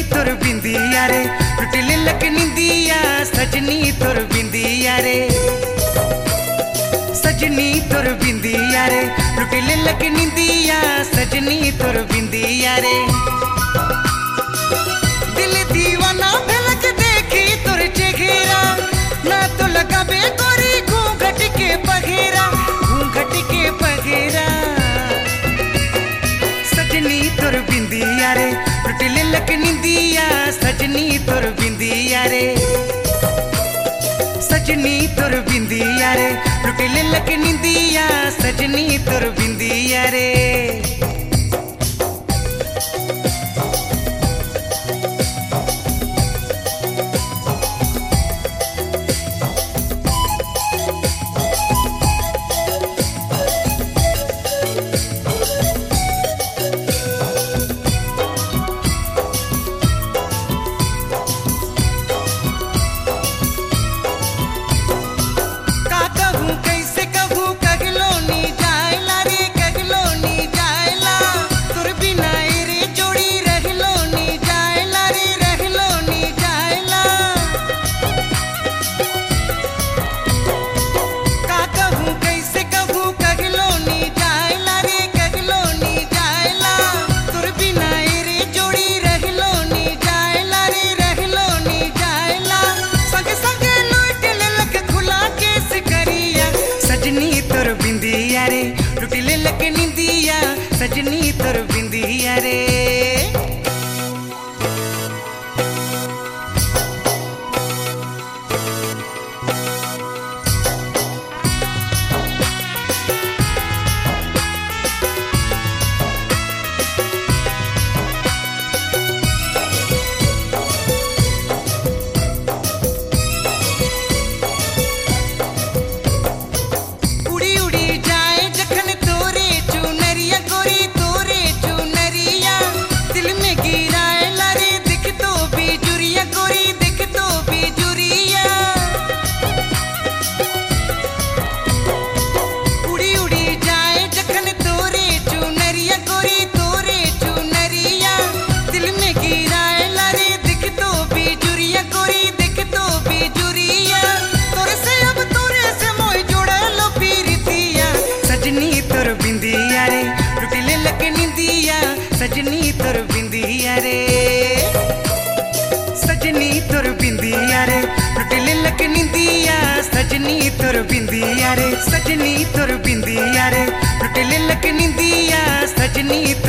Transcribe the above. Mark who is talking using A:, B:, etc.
A: तुर बिंदिया रे टुटिल लक निंदिया सजनी तुर बिंदिया रे सजनी तुर बिंदिया रे टुटिल लक निंदिया सजनी तुर बिंदिया रे दिल दीवाना भलक देखी तुर चेहरा ना तो लगा बे गोरी घूंघट के पगेरा सजनी तुर बिंदिया रे टुटिल लक निंदिया सजनी तुर बिंदिया रे सजनी तुर बिंदिया रे टुटिल लक निंदिया सजनी तुर बिंदिया रे टुटिल लक निंदिया सजनी तुर बिंदिया रे सजनी तुर बिंदिया रे सजनी तुर बिंदिया रे टुटिल लक निंदिया सजनी तुर बिंदिया रे सजनी तुर बिंदिया रे टुटिल लक निंदिया सजनी